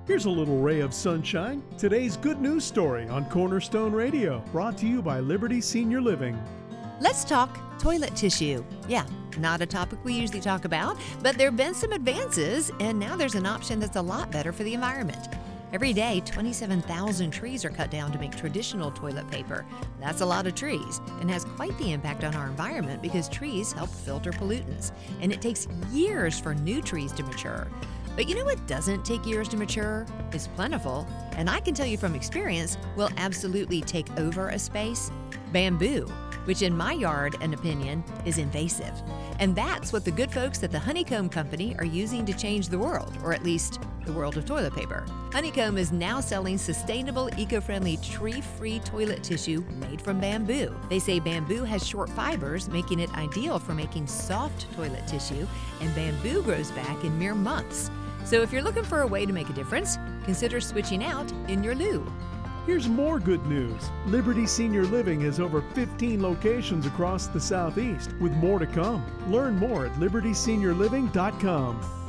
Here's a little ray of sunshine. Today's good news story on Cornerstone Radio, brought to you by Liberty Senior Living. Let's talk toilet tissue. Yeah, not a topic we usually talk about, but there have been some advances, and now there's an option that's a lot better for the environment. Every day, 27,000 trees are cut down to make traditional toilet paper. That's a lot of trees and has quite the impact on our environment because trees help filter pollutants, and it takes years for new trees to mature. But you know what doesn't take years to mature? It's plentiful, and I can tell you from experience, will absolutely take over a space. Bamboo, which in my yard and opinion is invasive. And that's what the good folks at the Honeycomb Company are using to change the world, or at least the world of toilet paper. Honeycomb is now selling sustainable, eco-friendly, tree-free toilet tissue made from bamboo. They say bamboo has short fibers, making it ideal for making soft toilet tissue, and bamboo grows back in mere months. So if you're looking for a way to make a difference, consider switching out in your loo. Here's more good news. Liberty Senior Living has over 15 locations across the Southeast, with more to come. Learn more at libertyseniorliving.com.